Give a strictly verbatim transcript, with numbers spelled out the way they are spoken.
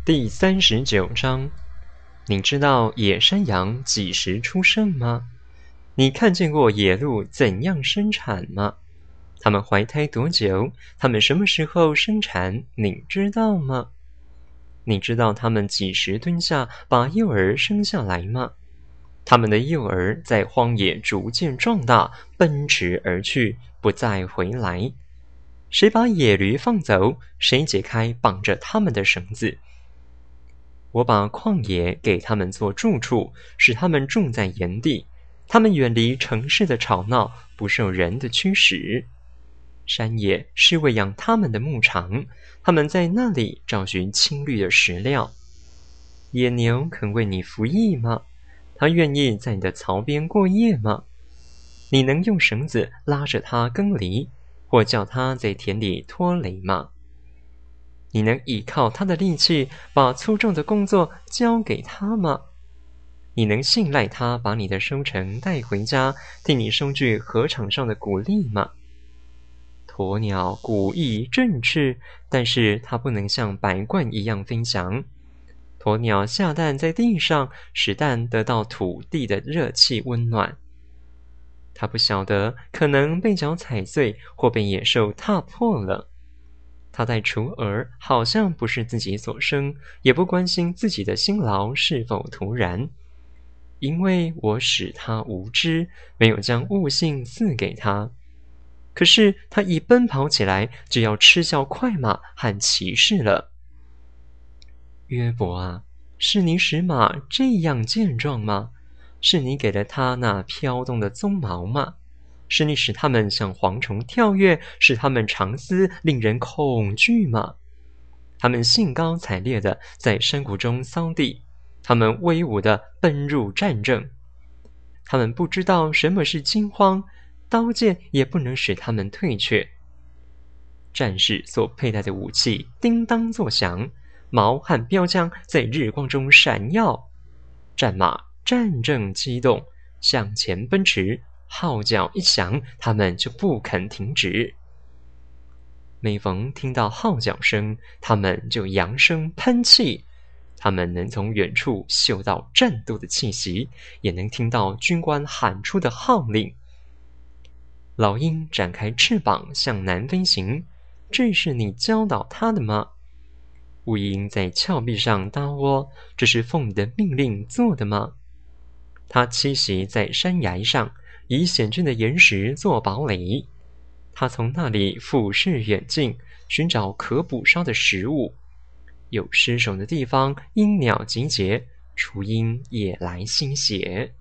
第三十九章，你知道野山羊几时出生吗？你看见过野鹿怎样生产吗？它们怀胎多久？它们什么时候生产？你知道吗？你知道它们几时蹲下把幼儿生下来吗？它们的幼儿在荒野逐渐壮大，奔驰而去，不再回来。谁把野驴放走？谁解开绑着它们的绳子？我把旷野给他们做住处，使他们种在原地。他们远离城市的吵闹，不受人的驱使。山野是喂养他们的牧场，他们在那里找寻青绿的食料。野牛肯为你服役吗？它愿意在你的槽边过夜吗？你能用绳子拉着它耕犁，或叫它在田里拖犁吗？你能倚靠他的力气，把粗重的工作交给他吗？你能信赖他把你的收成带回家，替你收据禾场上的谷粒吗？鸵鸟古意振翅，但是它不能像白鹳一样飞翔。鸵鸟下蛋在地上，使蛋得到土地的热气温暖。它不晓得可能被脚踩碎，或被野兽踏破了。他带雏儿，好像不是自己所生，也不关心自己的辛劳是否徒然。因为我使他无知，没有将悟性赐给他。可是他一奔跑起来，就要吃笑快马和骑士了。约伯啊，是你使马这样健壮吗？是你给了他那飘动的鬃毛吗？是你使他们像蝗虫跳跃，使他们长嘶令人恐惧吗？他们兴高采烈地在山谷中扫地，他们威武地奔入战阵。他们不知道什么是惊慌，刀剑也不能使他们退却。战士所佩戴的武器叮当作响，矛和标枪在日光中闪耀。战马战阵激动，向前奔驰，号角一响，他们就不肯停止。每逢听到号角声，他们就扬声喷气。他们能从远处嗅到战斗的气息，也能听到军官喊出的号令。老鹰展开翅膀向南飞行，这是你教导它的吗？乌鹰在峭壁上搭窝，这是奉你的命令做的吗？它栖息在山崖上，以险峻的岩石做堡垒。他从那里俯视远近，寻找可捕烧的食物。有尸首的地方，鹰鸟集结，雏鹰也来吸血。